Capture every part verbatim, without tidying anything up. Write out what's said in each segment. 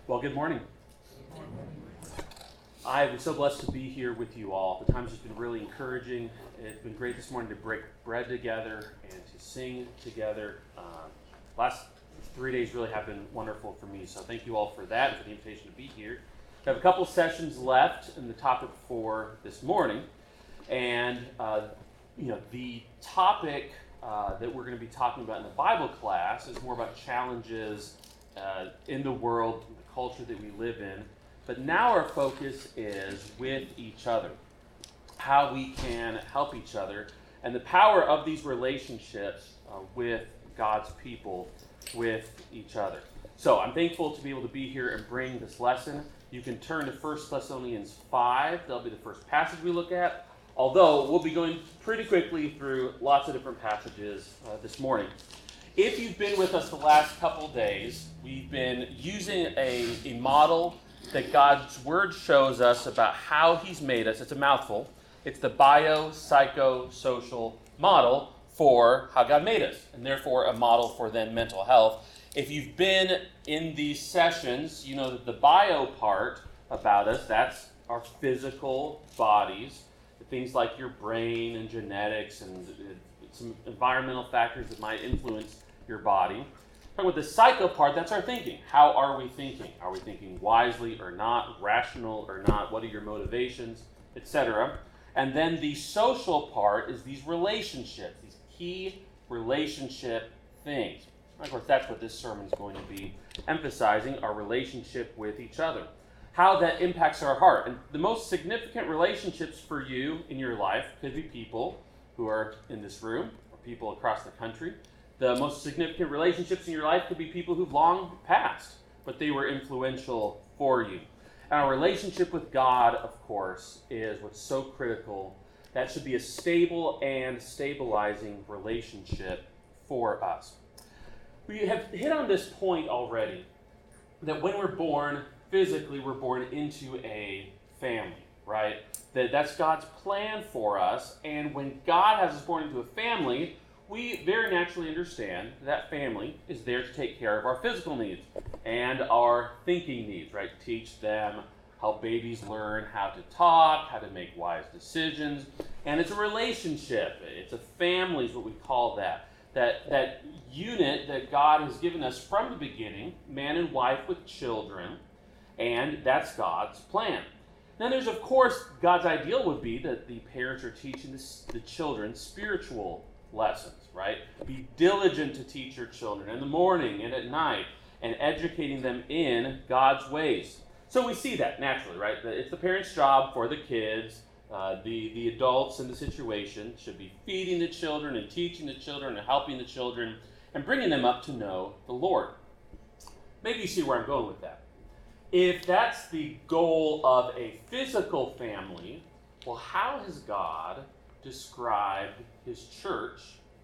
Well, good morning. I am so blessed to be here with you all. The time's just been really encouraging. It's been great this morning to break bread together and to sing together. Uh, last three days really have been wonderful for me, so thank you all for that and for the invitation to be here. We have a couple sessions left in the topic for this morning, and uh, you know the topic uh, that we're going to be talking about in the Bible class is more about challenges uh, in the world, the culture that we live in. But now our focus is with each other, how we can help each other, and the power of these relationships uh, with God's people, with each other. So I'm thankful to be able to be here and bring this lesson. You can turn to First Thessalonians five. That'll be the first passage we look at, although we'll be going pretty quickly through lots of different passages uh, this morning. If you've been with us the last couple days, we've been using a, a model that God's Word shows us about how He's made us. It's a mouthful. It's the biopsychosocial model for how God made us, and therefore a model for then mental health. If you've been in these sessions, you know that the bio part about us, that's our physical bodies, things like your brain and genetics and some environmental factors that might influence your body. Talking about the psycho part, that's our thinking. How are we thinking? Are we thinking wisely or not, rational or not? What are your motivations, et cetera? And then the social part is these relationships, these key relationship things. And of course, that's what this sermon is going to be emphasizing, our relationship with each other. How that impacts our heart. And the most significant relationships for you in your life could be people who are in this room or people across the country. The most significant relationships in your life could be people who've long passed, but they were influential for you. And our relationship with God, of course, is what's so critical. That should be a stable and stabilizing relationship for us. We have hit on this point already, that when we're born, physically we're born into a family, right? That that's God's plan for us, and when God has us born into a family, we very naturally understand that family is there to take care of our physical needs and our thinking needs, right? Teach them how babies learn how to talk, how to make wise decisions. And it's a relationship. It's a family is what we call that. That, that unit that God has given us from the beginning, man and wife with children, and that's God's plan. Then there's, of course, God's ideal would be that the parents are teaching the, the children spiritual lessons, right? Be diligent to teach your children in the morning and at night and educating them in God's ways. So we see that naturally, right? It's the parents' job for the kids, uh, the, the adults in the situation should be feeding the children and teaching the children and helping the children and bringing them up to know the Lord. Maybe you see where I'm going with that. If that's the goal of a physical family, well, how has God described His church,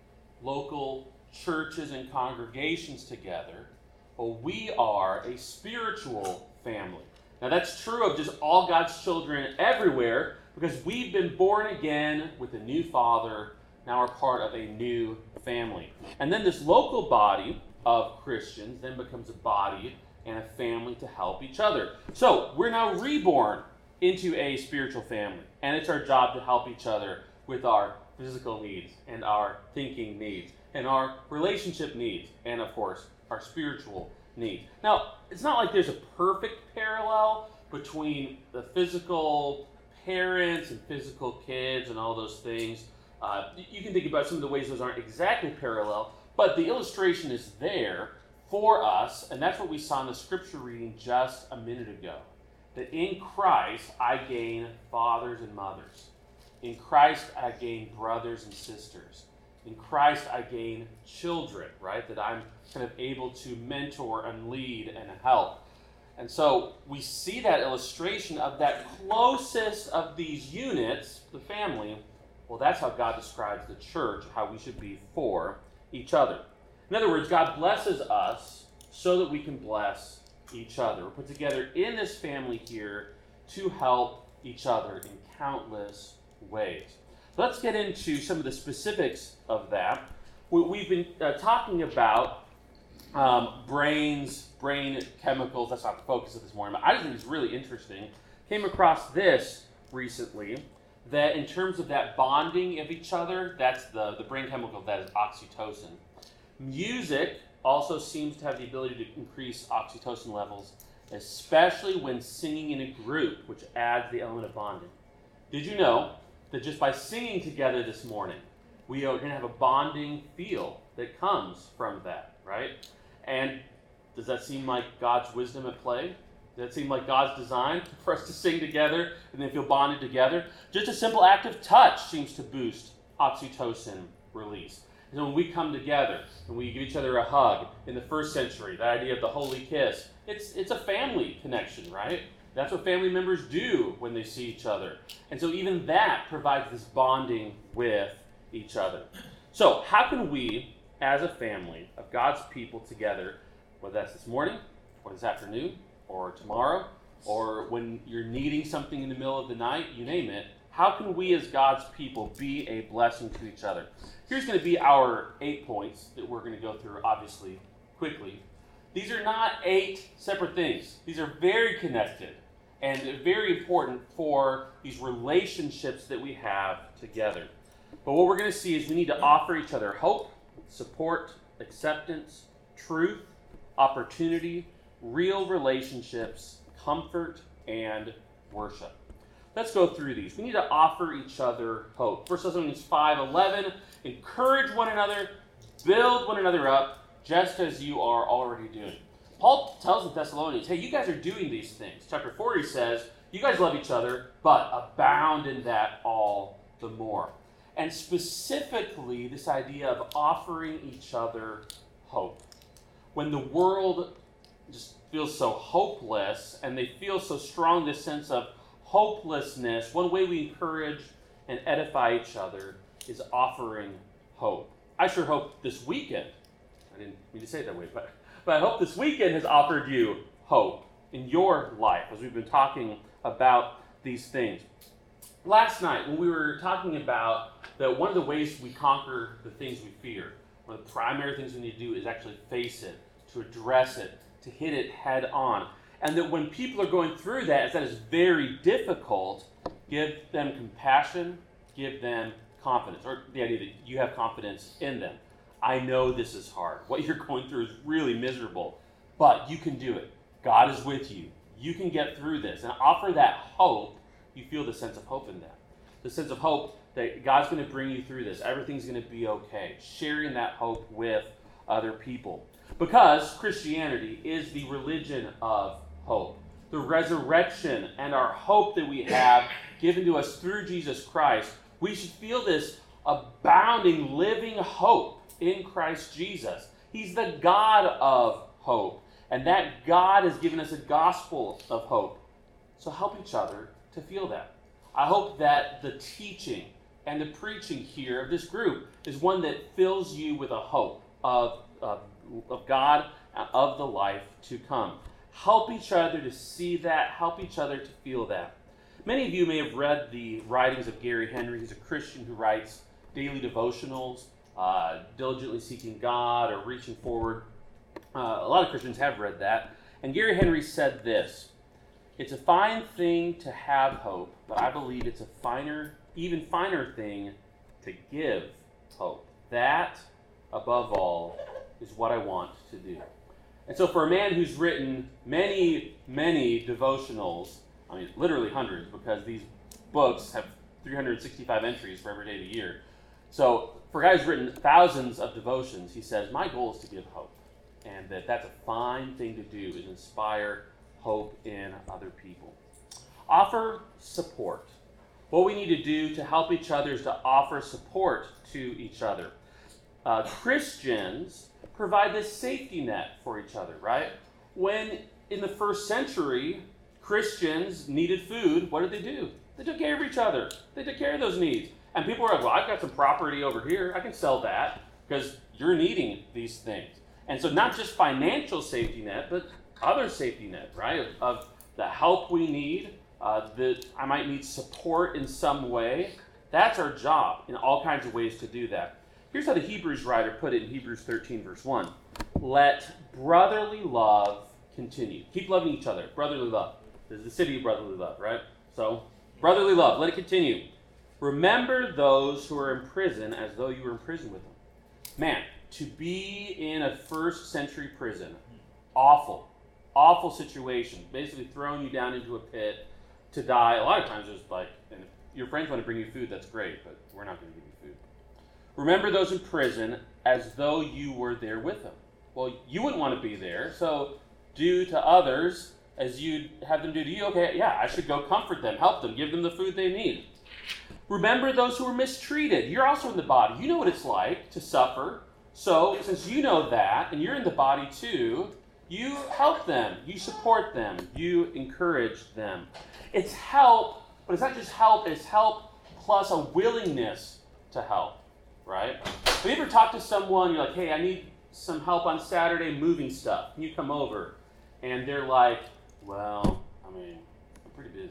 local churches and congregations together? Well, we are a spiritual family. Now, that's true of just all God's children everywhere, because we've been born again with a new Father, now are part of a new family. And then this local body of Christians then becomes a body and a family to help each other. So we're now reborn into a spiritual family, and it's our job to help each other with our physical needs and our thinking needs and our relationship needs and, of course, our spiritual needs. Now, it's not like there's a perfect parallel between the physical parents and physical kids and all those things. Uh, you can think about some of the ways those aren't exactly parallel, but the illustration is there for us, and that's what we saw in the scripture reading just a minute ago. That in Christ I gain fathers and mothers. In Christ I gain brothers and sisters. In Christ I gain children, right? That I'm kind of able to mentor and lead and help. And so we see that illustration of that closest of these units, the family. Well, that's how God describes the church, how we should be for each other. In other words, God blesses us so that we can bless each other. We're put together in this family here to help each other in countless ways. Let's get into some of the specifics of that. We've been uh, talking about um, brains, brain chemicals. That's not the focus of this morning, but I just think it's really interesting. Came across this recently, that in terms of that bonding of each other, that's the, the brain chemical that is oxytocin. Music also seems to have the ability to increase oxytocin levels, especially when singing in a group, which adds the element of bonding. Did you know that just by singing together this morning, we are going to have a bonding feel that comes from that, right? And does that seem like God's wisdom at play? Does that seem like God's design for us to sing together and then feel bonded together? Just a simple act of touch seems to boost oxytocin release. And when we come together and we give each other a hug, in the first century, that idea of the holy kiss, it's it's a family connection, right? That's what family members do when they see each other. And so even that provides this bonding with each other. So how can we, as a family of God's people together, whether that's this morning or this afternoon or tomorrow or when you're needing something in the middle of the night, you name it, how can we as God's people be a blessing to each other? Here's going to be our eight points that we're going to go through, obviously, quickly. These are not eight separate things. These are very connected and very important for these relationships that we have together. But what we're going to see is we need to offer each other hope, support, acceptance, truth, opportunity, real relationships, comfort, and worship. Let's go through these. We need to offer each other hope. First Thessalonians five eleven, encourage one another, build one another up, just as you are already doing. Paul tells the Thessalonians, hey, you guys are doing these things. Chapter four, he says, you guys love each other, but abound in that all the more. And specifically, this idea of offering each other hope. When the world just feels so hopeless, and they feel so strong this sense of hopelessness, one way we encourage and edify each other is offering hope. I sure hope this weekend, I didn't mean to say it that way, but, but I hope this weekend has offered you hope in your life as we've been talking about these things. Last night, when we were talking about that one of the ways we conquer the things we fear, one of the primary things we need to do is actually face it, to address it, to hit it head on. And that when people are going through that, as that is very difficult, give them compassion, give them confidence, or the idea that you have confidence in them. I know this is hard. What you're going through is really miserable, but you can do it. God is with you. You can get through this. And offer that hope. You feel the sense of hope in that. The sense of hope that God's going to bring you through this. Everything's going to be okay. Sharing that hope with other people. Because Christianity is the religion of hope. The resurrection and our hope that we have given to us through Jesus Christ, we should feel this abounding, living hope in Christ Jesus. He's the God of hope. And that God has given us a gospel of hope. So help each other to feel that. I hope that the teaching and the preaching here of this group is one that fills you with a hope of, of, of God, of the life to come. Help each other to see that. Help each other to feel that. Many of you may have read the writings of Gary Henry. He's a Christian who writes daily devotionals, uh, diligently seeking God or reaching forward. Uh, a lot of Christians have read that. And Gary Henry said this: it's a fine thing to have hope, but I believe it's a finer, even finer thing to give hope. That, above all, is what I want to do. And so for a man who's written many, many devotionals, I mean, literally hundreds, because these books have three hundred sixty-five entries for every day of the year. So for a guy who's written thousands of devotions, he says, my goal is to give hope. And that that's a fine thing to do, is inspire hope in other people. Offer support. What we need to do to help each other is to offer support to each other. Uh, Christians provide this safety net for each other, right? When in the first century, Christians needed food, what did they do? They took care of each other. They took care of those needs. And people were like, well, I've got some property over here. I can sell that because you're needing these things. And so not just financial safety net, but other safety net, right? Of, of the help we need, uh, that I might need support in some way. That's our job in all kinds of ways to do that. Here's how the Hebrews writer put it in Hebrews thirteen, verse one. Let brotherly love continue. Keep loving each other. Brotherly love. This is the city of brotherly love, right? So, brotherly love. Let it continue. Remember those who are in prison as though you were in prison with them. Man, to be in a first century prison, awful, awful situation. Basically throwing you down into a pit to die. A lot of times it's like, and if your friends want to bring you food, that's great, but we're not going to give you food. Remember those in prison as though you were there with them. Well, you wouldn't want to be there, so do to others as you'd have them do to you. Okay, yeah, I should go comfort them, help them, give them the food they need. Remember those who were mistreated. You're also in the body. You know what it's like to suffer. So, since you know that, and you're in the body too, you help them, you support them, you encourage them. It's help, but it's not just help, it's help plus a willingness to help, right? Have you ever talked to someone, you're like, hey, I need some help on Saturday moving stuff. Can you come over? And they're like, well, I mean, I'm pretty busy.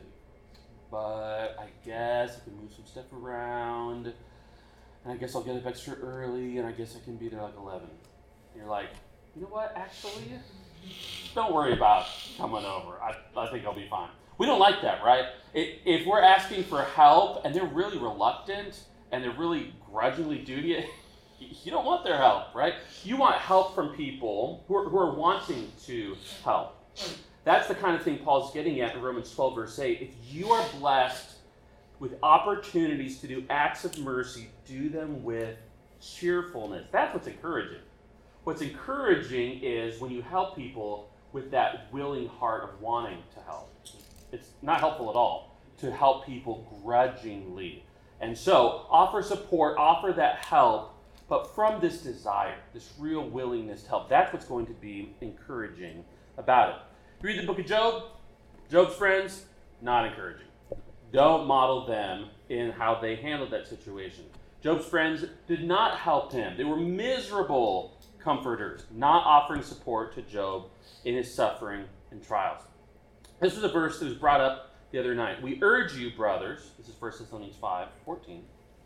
But I guess I can move some stuff around. And I guess I'll get up extra early, and I guess I can be there like eleven. And you're like, you know what, actually, don't worry about coming over. I, I think I'll be fine. We don't like that, right? It, if we're asking for help, and they're really reluctant, and they're really grudgingly doing it, you don't want their help, right? You want help from people who are, who are wanting to help. That's the kind of thing Paul's getting at in Romans twelve, verse eight. If you are blessed with opportunities to do acts of mercy, do them with cheerfulness. That's what's encouraging. What's encouraging is when you help people with that willing heart of wanting to help. It's not helpful at all to help people grudgingly. And so, offer support, offer that help, but from this desire, this real willingness to help. That's what's going to be encouraging about it. You read the book of Job, Job's friends, not encouraging. Don't model them in how they handled that situation. Job's friends did not help him. They were miserable comforters, not offering support to Job in his suffering and trials. This was a verse that was brought up the other night. We urge you, brothers, this is First Thessalonians five fourteen.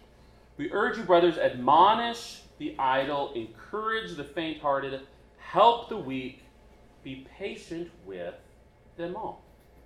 We urge you, brothers, admonish the idle, encourage the faint-hearted, help the weak, be patient with them all.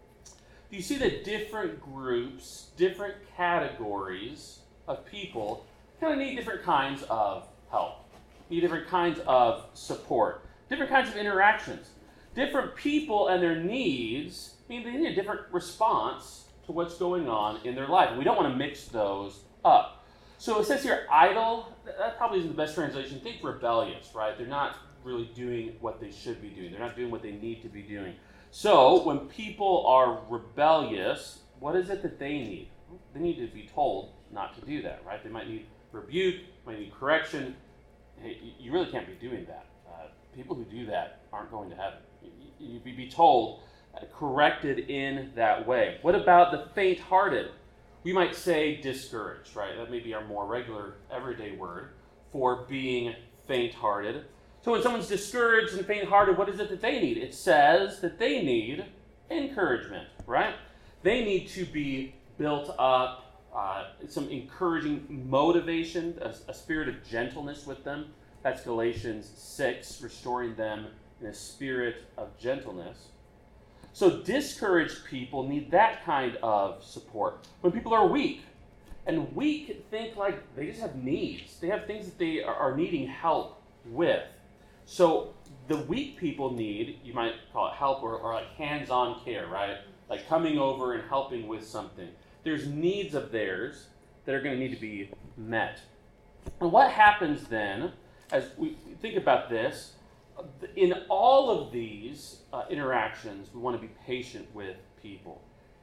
You see that different groups, different categories of people kind of need different kinds of help, need different kinds of support, different kinds of interactions. Different people and their needs mean they need a different response to what's going on in their life. And we don't want to mix those up. So it says here, idle, that probably isn't the best translation. Think rebellious, right? They're not really doing what they should be doing. They're not doing what they need to be doing. So, when people are rebellious, what is it that they need? They need to be told not to do that, right? They might need rebuke, might need correction. Hey, you really can't be doing that. Uh, people who do that aren't going to heaven. You'd be told, uh, corrected in that way. What about the faint-hearted? We might say discouraged, right? That may be our more regular, everyday word for being faint-hearted. So when someone's discouraged and faint-hearted, what is it that they need? It says that they need encouragement, right? They need to be built up, uh, some encouraging motivation, a, a spirit of gentleness with them. That's Galatians six, restoring them in a spirit of gentleness. So discouraged people need that kind of support. When people are weak, and weak think like they just have needs. They have things that they are, are needing help with. So the weak people need, you might call it help or, or like hands-on care, right? Like coming over and helping with something. There's needs of theirs that are going to need to be met. And what happens then, as we think about this, in all of these uh, interactions, we want to be patient with people.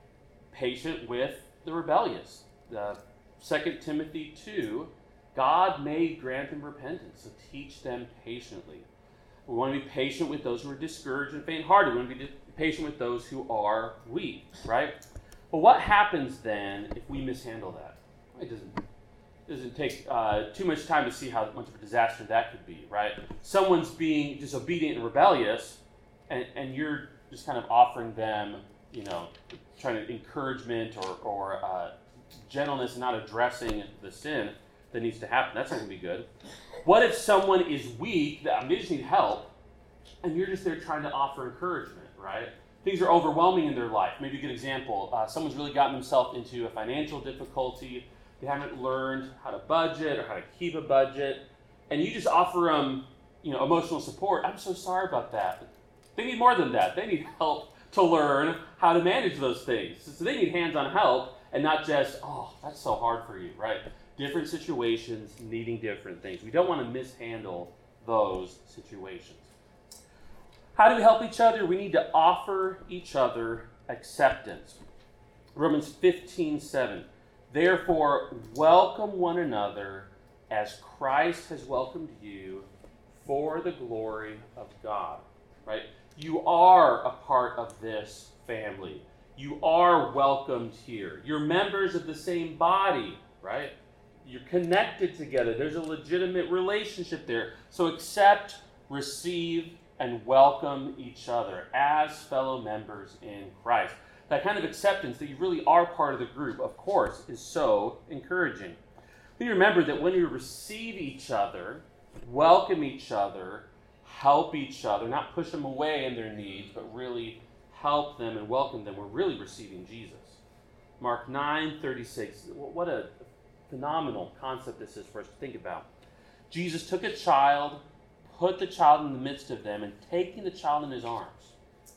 Patient with the rebellious. Uh, Second Timothy two, God may grant them repentance, so teach them patiently. We want to be patient with those who are discouraged and faint-hearted. We want to be patient with those who are weak, right? But what happens then if we mishandle that? It doesn't, it doesn't take uh, too much time to see how much of a disaster that could be, right? Someone's being disobedient and rebellious, and, and you're just kind of offering them, you know, trying to encouragement or, or uh, gentleness and not addressing the sin. that needs to happen. That's not going to be good. What if someone is weak, that they just need help, and you're just there trying to offer encouragement, right? Things are overwhelming in their life. Maybe a good example, uh, someone's really gotten themselves into a financial difficulty. They haven't learned how to budget or how to keep a budget, and you just offer them, you know, emotional support. I'm so sorry about that. They need more than that. They need help to learn how to manage those things. So they need hands-on help and not just, oh, that's so hard for you, right? Different situations needing different things. We don't want to mishandle those situations. How do we help each other? We need to offer each other acceptance. Romans fifteen seven. Therefore, welcome one another as Christ has welcomed you for the glory of God. Right? You are a part of this family. You are welcomed here. You're members of the same body, right? You're connected together. There's a legitimate relationship there. So accept, receive, and welcome each other as fellow members in Christ. That kind of acceptance that you really are part of the group, of course, is so encouraging. We remember that when we receive each other, welcome each other, help each other, not push them away in their needs, but really help them and welcome them, we're really receiving Jesus. Mark nine thirty-six. What a phenomenal concept this is for us to think about. Jesus took a child, put the child in the midst of them, and taking the child in his arms,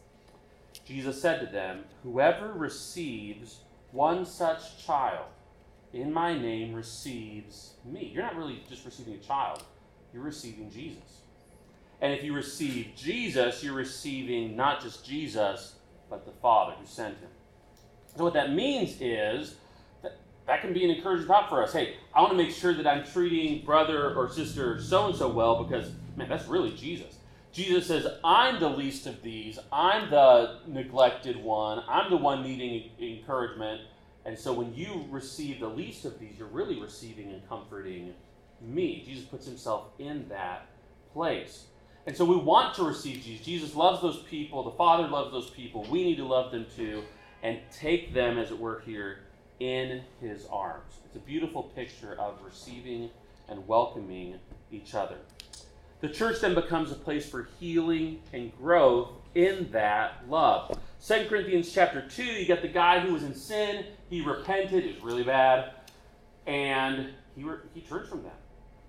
Jesus said to them, whoever receives one such child in my name receives me. You're not really just receiving a child, you're receiving Jesus. And if you receive Jesus, you're receiving not just Jesus, but the Father who sent him. So what that means is that that can be an encouraging thought for us. Hey, I want to make sure that I'm treating brother or sister so-and-so well because, man, that's really Jesus. Jesus says, I'm the least of these. I'm the neglected one. I'm the one needing encouragement. And so when you receive the least of these, you're really receiving and comforting me. Jesus puts himself in that place. And so we want to receive Jesus. Jesus loves those people. The Father loves those people. We need to love them too and take them, as it were, here in his arms. It's a beautiful picture of receiving and welcoming each other. The church then becomes a place for healing and growth in that love. Second Corinthians chapter two, you got the guy who was in sin. He repented. It was really bad. And he, re- he turns from that.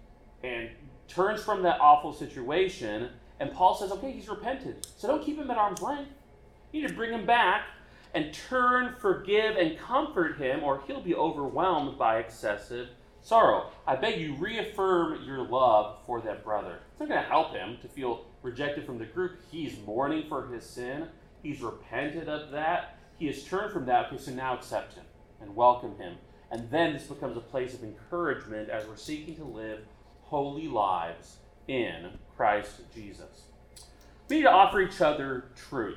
And turns from that awful situation. And Paul says, okay, he's repented. So don't keep him at arm's length. You need to bring him back and turn, forgive, and comfort him, or he'll be overwhelmed by excessive sorrow. I beg you, reaffirm your love for that brother. It's not going to help him to feel rejected from the group. He's mourning for his sin. He's repented of that. He has turned from that. Okay, so now accept him and welcome him. And then this becomes a place of encouragement as we're seeking to live holy lives in Christ Jesus. We need to offer each other truth.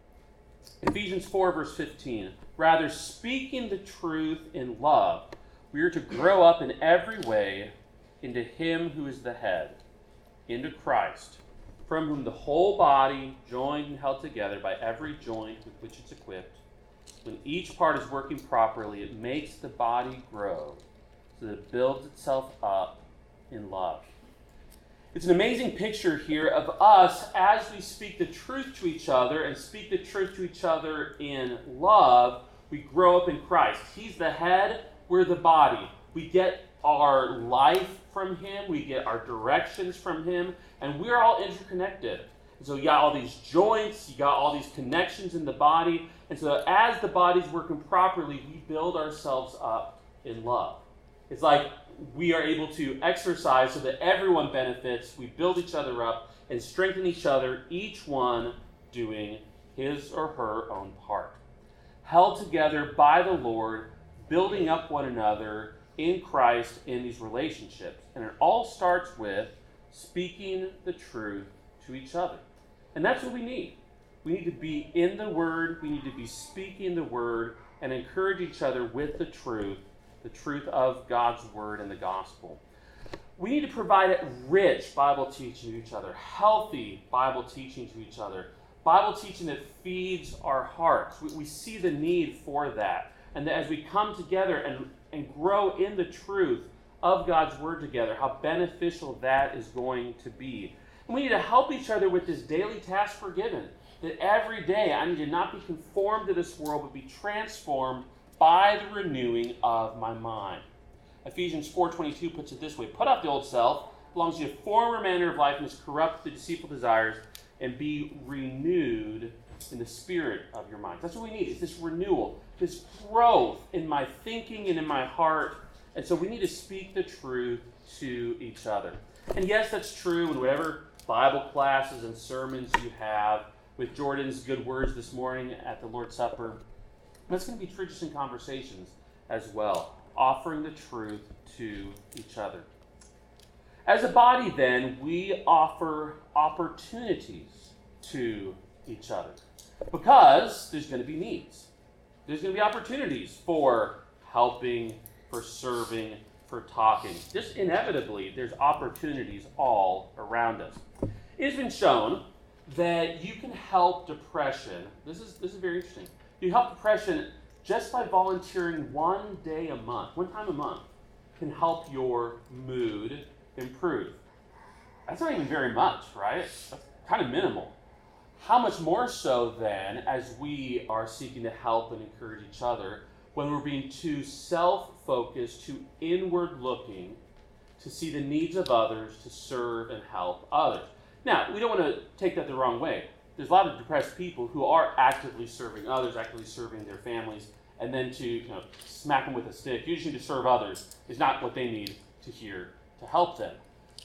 Ephesians four, verse fifteen. Rather, speaking the truth in love, we are to grow up in every way into him who is the head, into Christ, from whom the whole body, joined and held together by every joint with which it's equipped, when each part is working properly, it makes the body grow so that it builds itself up in love. It's an amazing picture here of us as we speak the truth to each other and speak the truth to each other in love. We grow up in Christ. He's the head, we're the body. We get our life from him, we get our directions from him, and we're all interconnected. And so you got all these joints, you got all these connections in the body, and so as the body's working properly, we build ourselves up in love. It's like we are able to exercise so that everyone benefits. We build each other up and strengthen each other, each one doing his or her own part. Held together by the Lord, building up one another in Christ in these relationships. And it all starts with speaking the truth to each other. And that's what we need. We need to be in the Word. We need to be speaking the Word and encourage each other with the truth, the truth of God's Word and the gospel. We need to provide rich Bible teaching to each other, healthy Bible teaching to each other, Bible teaching that feeds our hearts. We, we see the need for that. And that as we come together and, and grow in the truth of God's Word together, how beneficial that is going to be. And we need to help each other with this daily task we're given, that every day I need to not be conformed to this world, but be transformed by the renewing of my mind. Ephesians four twenty-two puts it this way: put off the old self, belongs to the former manner of life and is corrupt with the deceitful desires, and be renewed in the spirit of your mind. That's what we need. It's this renewal, this growth in my thinking and in my heart. And so we need to speak the truth to each other. And yes, that's true in whatever Bible classes and sermons you have, with Jordan's good words this morning at the Lord's Supper. That's going to be true just in conversations as well, offering the truth to each other. As a body, then, we offer opportunities to each other because there's going to be needs. There's going to be opportunities for helping, for serving, for talking. Just inevitably, there's opportunities all around us. It has been shown that you can help depression. This is this is very interesting. You help depression just by volunteering one day a month, one time a month, can help your mood improve. That's not even very much, right? That's kind of minimal. How much more so then as we are seeking to help and encourage each other when we're being too self-focused, too inward-looking to see the needs of others, to serve and help others. Now, we don't want to take that the wrong way. There's a lot of depressed people who are actively serving others, actively serving their families, and then to you know, smack them with a stick, usually to serve others, is not what they need to hear to help them.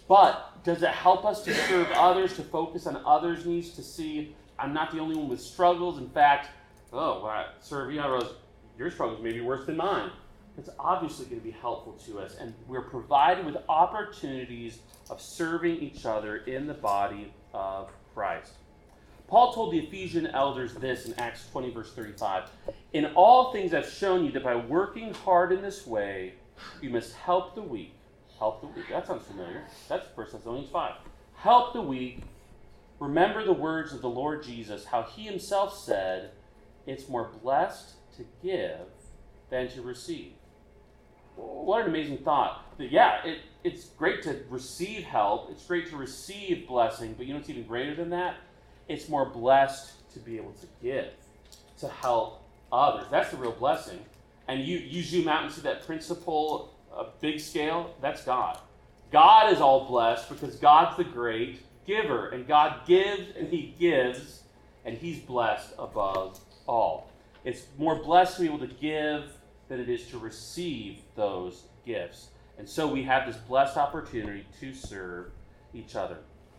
But does it help us to serve others, to focus on others' needs, to see I'm not the only one with struggles? In fact, oh, when I serve you, I realize your struggles may be worse than mine. It's obviously going to be helpful to us, and we're provided with opportunities of serving each other in the body of Christ. Paul told the Ephesian elders this in Acts twenty, verse thirty-five. In all things I've shown you that by working hard in this way, you must help the weak. Help the weak. That sounds familiar. That's First Thessalonians five. Help the weak. Remember the words of the Lord Jesus, how he himself said, it's more blessed to give than to receive. What an amazing thought. That, yeah, it, it's great to receive help. It's great to receive blessing, but you know what's even greater than that? It's more blessed to be able to give, to help others. That's the real blessing. And you, you zoom out and see that principle, a big scale, that's God. God is all blessed because God's the great giver. And God gives and he gives, and he's blessed above all. It's more blessed to be able to give than it is to receive those gifts. And so we have this blessed opportunity to serve each other.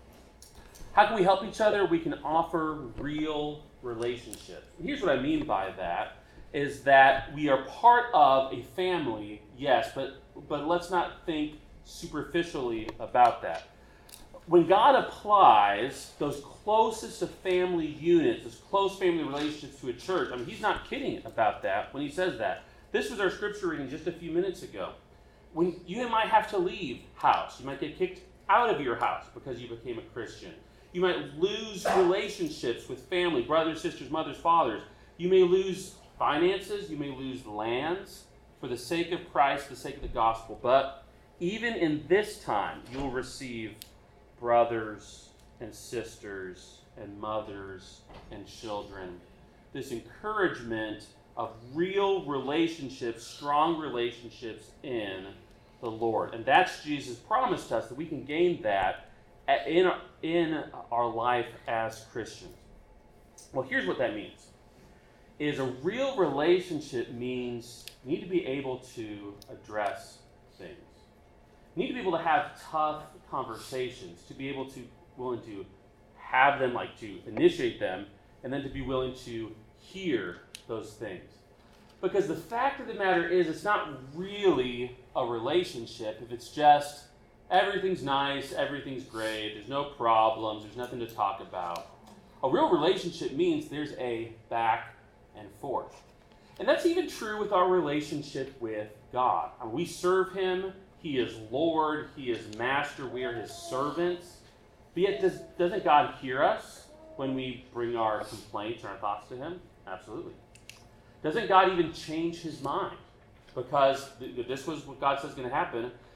How can we help each other? We can offer real relationships. And here's what I mean by that, is that we are part of a family, yes, but, but let's not think superficially about that. When God applies those closest of family units, those close family relationships to a church, I mean, he's not kidding about that when he says that. This was our scripture reading just a few minutes ago. When you might have to leave house, you might get kicked out of your house because you became a Christian. You might lose relationships with family, brothers, sisters, mothers, fathers. You may lose finances. You may lose lands for the sake of Christ, for the sake of the gospel. But even in this time, you'll receive brothers and sisters and mothers and children. This encouragement of real relationships, strong relationships in the Lord. And that's Jesus' promise to us, that we can gain that in, in our life as Christians. Well, here's what that means. Is a real relationship means you need to be able to address things. You need to be able to have tough conversations, to be able to, willing to have them, like to initiate them, and then to be willing to hear those things. Because the fact of the matter is, it's not really a relationship if it's just everything's nice, everything's great, there's no problems, there's nothing to talk about. A real relationship means there's a back and forth. And that's even true with our relationship with God. I mean, we serve him, he is Lord, he is Master, we are his servants. But yet, does, doesn't God hear us when we bring our complaints and our thoughts to him? Absolutely. Doesn't God even change his mind? Because th- this was what God says is going to happen.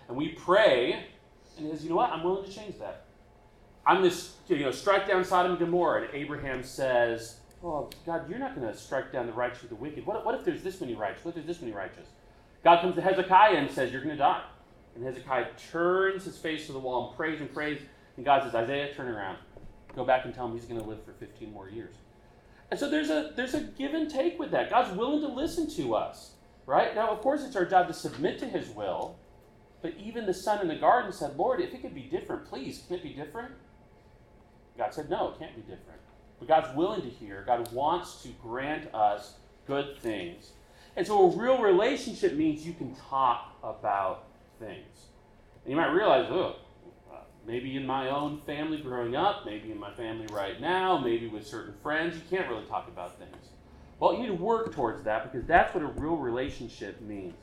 And we pray, and he says, you know what? I'm willing to change that. I'm going to, you know, strike down Sodom and Gomorrah. And Abraham says, oh, God, you're not going to strike down the righteous with the wicked. What, what if there's this many righteous? What if there's this many righteous? God comes to Hezekiah and says, you're going to die. And Hezekiah turns his face to the wall and prays and prays. And God says, Isaiah, turn around. Go back and tell him he's going to live for fifteen more years. And so there's a there's a give and take with that. God's willing to listen to us, right? Now, of course, it's our job to submit to his will. But even the son in the garden said, Lord, if it could be different, please, can it be different? God said, no, it can't be different. But God's willing to hear. God wants to grant us good things. And so a real relationship means you can talk about things. And you might realize, oh, uh, maybe in my own family growing up, maybe in my family right now, maybe with certain friends, you can't really talk about things. Well, you need to work towards that because that's what a real relationship means.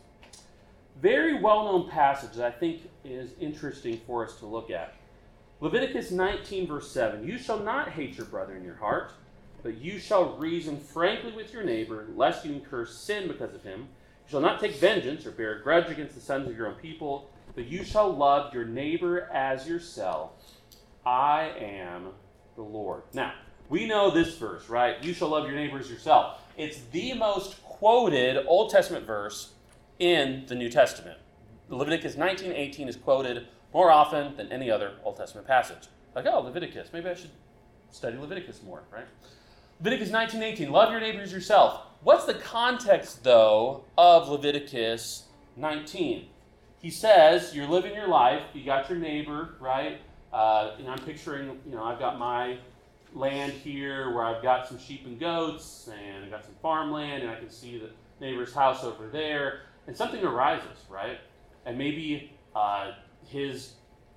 Very well-known passage that I think is interesting for us to look at. Leviticus nineteen, verse seven, you shall not hate your brother in your heart, but you shall reason frankly with your neighbor, lest you incur sin because of him. You shall not take vengeance or bear a grudge against the sons of your own people, but you shall love your neighbor as yourself. I am the Lord. Now, we know this verse, right? You shall love your neighbor as yourself. It's the most quoted Old Testament verse in the New Testament. Leviticus nineteen eighteen is quoted more often than any other Old Testament passage. Like, oh, Leviticus. Maybe I should study Leviticus more, right? Leviticus nineteen eighteen, love your neighbor as yourself. What's the context, though, of Leviticus nineteen? He says, you're living your life, you got your neighbor, right? Uh, and I'm picturing, you know, I've got my land here where I've got some sheep and goats, and I've got some farmland, and I can see the neighbor's house over there, and something arises, right? And maybe uh, his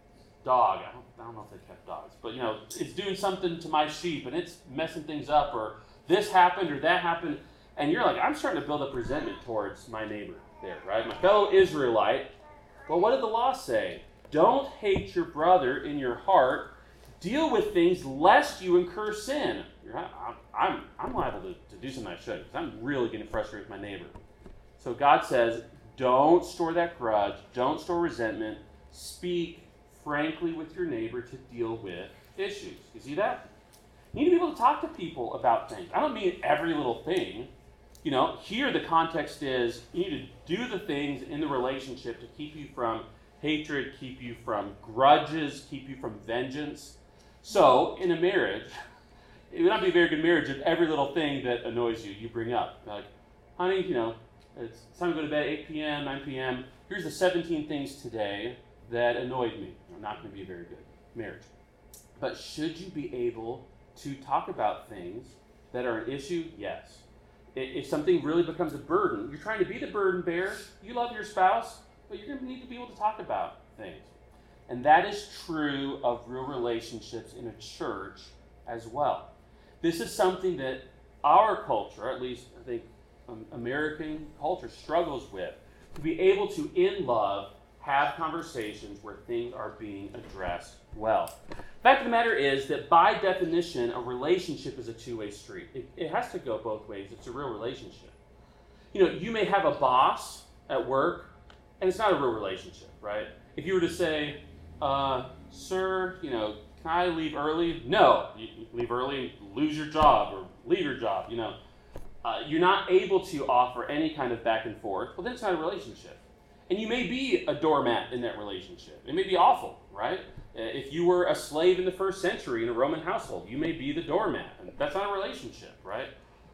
dog, I don't, I don't know if they kept dogs, but, you know, it's doing something to my sheep, and it's messing things up, or this happened, or that happened, and you're like, I'm starting to build up resentment towards my neighbor there, right? My fellow Israelite. Well, what did the law say? Don't hate your brother in your heart. Deal with things lest you incur sin. You're not, I'm, I'm, I'm liable to, to do something I shouldn't because I'm really getting frustrated with my neighbor. So God says, don't store that grudge. Don't store resentment. Speak frankly with your neighbor to deal with issues. You see that? You need to be able to talk to people about things. I don't mean every little thing. You know, here the context is you need to do the things in the relationship to keep you from hatred, keep you from grudges, keep you from vengeance. So, in a marriage, it would not be a very good marriage if every little thing that annoys you, you bring up. Like, honey, you know, it's time to go to bed, eight p.m., nine p.m. Here's the seventeen things today that annoyed me. I'm not going to be a very good marriage. But should you be able to talk about things that are an issue? Yes. If something really becomes a burden, you're trying to be the burden bearer, you love your spouse, but you're going to need to be able to talk about things. And that is true of real relationships in a church as well. This is something that our culture, at least I think um, American culture, struggles with. To be able to, in love, have conversations where things are being addressed well. The fact of the matter is that by definition, a relationship is a two-way street. It, it has to go both ways. It's a real relationship. You know, you may have a boss at work, and it's not a real relationship, right? If you were to say, uh, sir, you know, can I leave early? No. You leave early and lose your job or leave your job, you know. Uh, you're not able to offer any kind of back and forth. Well, then it's not a relationship. And you may be a doormat in that relationship. It may be awful, right? If you were a slave in the first century in a Roman household, you may be the doormat. And that's not a relationship, right?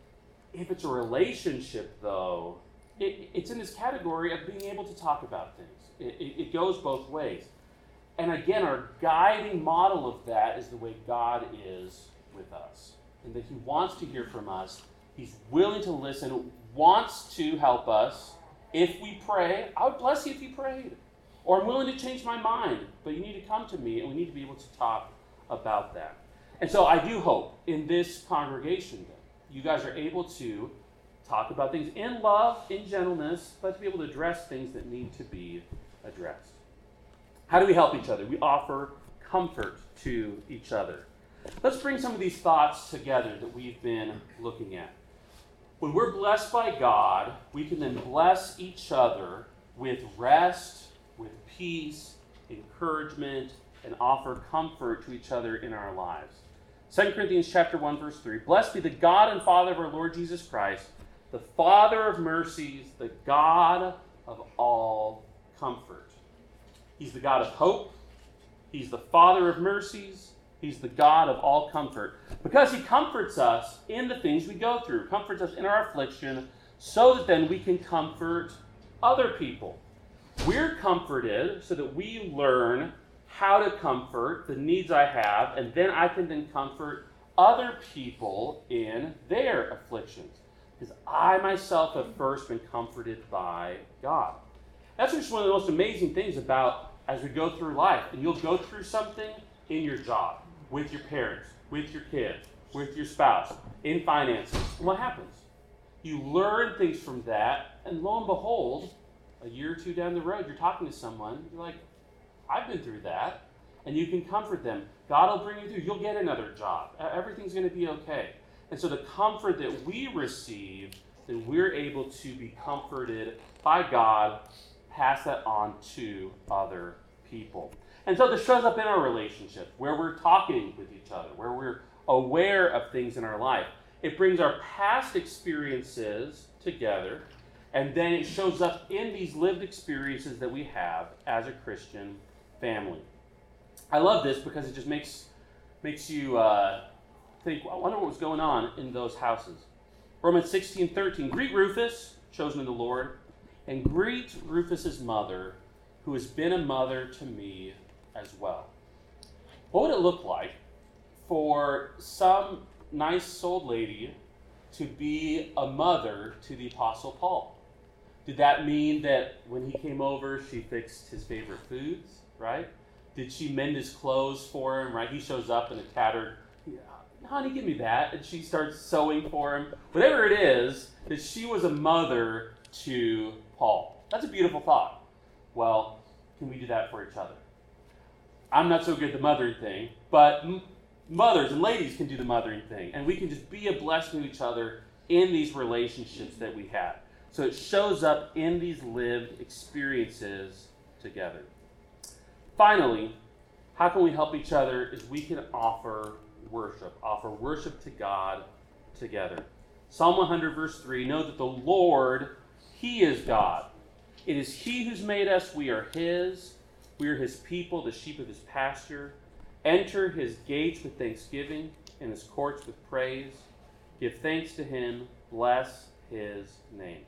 If it's a relationship, though, it, it's in this category of being able to talk about things. It, it, it goes both ways. And again, our guiding model of that is the way God is with us. And that he wants to hear from us. He's willing to listen, wants to help us. If we pray, I would bless you if you prayed. Or I'm willing to change my mind, but you need to come to me, and we need to be able to talk about that. And so I do hope in this congregation that you guys are able to talk about things in love, in gentleness, but to be able to address things that need to be addressed. How do we help each other? We offer comfort to each other. Let's bring some of these thoughts together that we've been looking at. When we're blessed by God, we can then bless each other with rest, with peace, encouragement, and offer comfort to each other in our lives. Second Corinthians chapter one, verse three. Blessed be the God and Father of our Lord Jesus Christ, the Father of mercies, the God of all comfort. He's the God of hope. He's the Father of mercies. He's the God of all comfort. Because he comforts us in the things we go through, comforts us in our affliction, so that then we can comfort other people. We're comforted so that we learn how to comfort the needs I have, and then I can then comfort other people in their afflictions. Because I myself have first been comforted by God. That's just one of the most amazing things about as we go through life. And you'll go through something in your job, with your parents, with your kids, with your spouse, in finances. And what happens? You learn things from that, and lo and behold, a year or two down the road, you're talking to someone, you're like, I've been through that. And you can comfort them. God will bring you through. You'll get another job. Everything's going to be okay. And so the comfort that we receive, then we're able to be comforted by God, pass that on to other people. And so this shows up in our relationship, where we're talking with each other, where we're aware of things in our life. It brings our past experiences together, and then it shows up in these lived experiences that we have as a Christian family. I love this because it just makes makes you uh, think, I wonder what was going on in those houses. Romans sixteen thirteen. Greet Rufus, chosen of the Lord, and greet Rufus's mother, who has been a mother to me as well. What would it look like for some nice old lady to be a mother to the Apostle Paul? Did that mean that when he came over, she fixed his favorite foods, right? Did she mend his clothes for him, right? He shows up in a tattered, honey, give me that. And she starts sewing for him. Whatever it is, that she was a mother to Paul. That's a beautiful thought. Well, can we do that for each other? I'm not so good at the mothering thing, but m- mothers and ladies can do the mothering thing. And we can just be a blessing to each other in these relationships that we have. So it shows up in these lived experiences together. Finally, how can we help each other is we can offer worship. Offer worship to God together. Psalm one hundred verse three, know that the Lord, He is God. It is He who's made us. We are His. We are His people, the sheep of His pasture. Enter His gates with thanksgiving and His courts with praise. Give thanks to Him. Bless His name.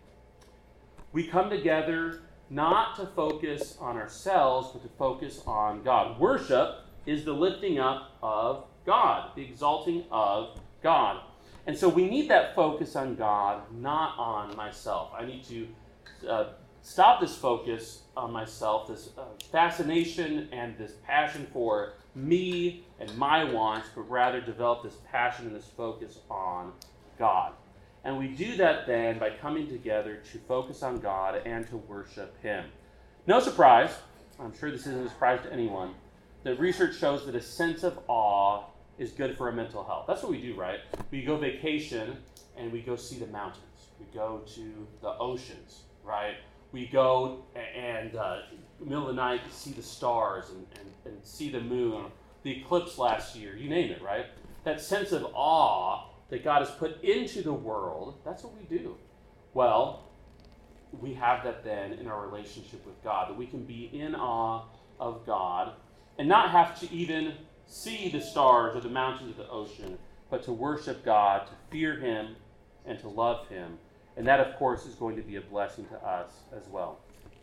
We come together not to focus on ourselves, but to focus on God. Worship is the lifting up of God, the exalting of God. And so we need that focus on God, not on myself. I need to uh, stop this focus on myself, this uh, fascination and this passion for me and my wants, but rather develop this passion and this focus on God. And we do that then by coming together to focus on God and to worship Him. No surprise, I'm sure this isn't a surprise to anyone, that research shows that a sense of awe is good for our mental health. That's what we do, right? We go vacation and we go see the mountains. We go to the oceans, right? We go and uh, in the middle of the night see the stars and, and, and see the moon, the eclipse last year, you name it, right? That sense of awe that God has put into the world, that's what we do. Well, we have that then in our relationship with God, that we can be in awe of God and not have to even see the stars or the mountains or the ocean, but to worship God, to fear Him, and to love Him. And that, of course, is going to be a blessing to us as well.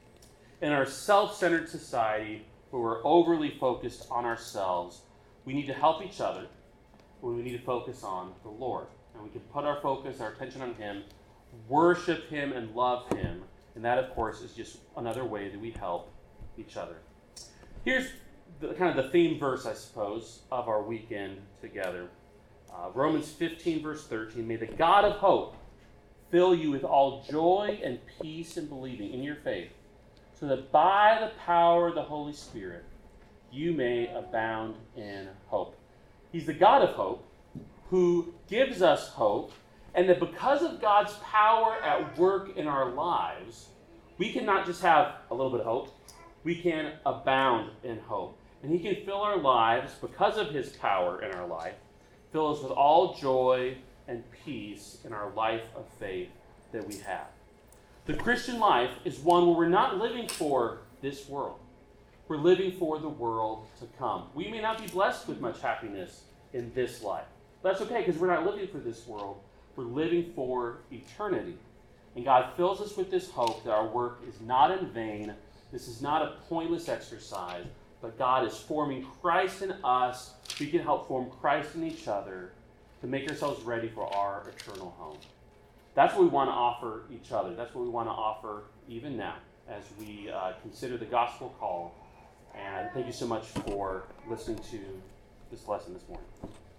In our self-centered society, where we're overly focused on ourselves, we need to help each other. When we need to focus on the Lord. And we can put our focus, our attention on Him, worship Him, and love Him. And that, of course, is just another way that we help each other. Here's the, kind of the theme verse, I suppose, of our weekend together. Uh, Romans fifteen, verse thirteen. May the God of hope fill you with all joy and peace in believing in your faith, so that by the power of the Holy Spirit you may abound in hope. He's the God of hope, who gives us hope, and that because of God's power at work in our lives, we can not just have a little bit of hope, we can abound in hope. And he can fill our lives, because of his power in our life, fill us with all joy and peace in our life of faith that we have. The Christian life is one where we're not living for this world. We're living for the world to come. We may not be blessed with much happiness in this life. But that's okay, because we're not living for this world. We're living for eternity. And God fills us with this hope that our work is not in vain. This is not a pointless exercise, but God is forming Christ in us. We can help form Christ in each other to make ourselves ready for our eternal home. That's what we want to offer each other. That's what we want to offer even now as we uh, consider the gospel call. And thank you so much for listening to this lesson this morning.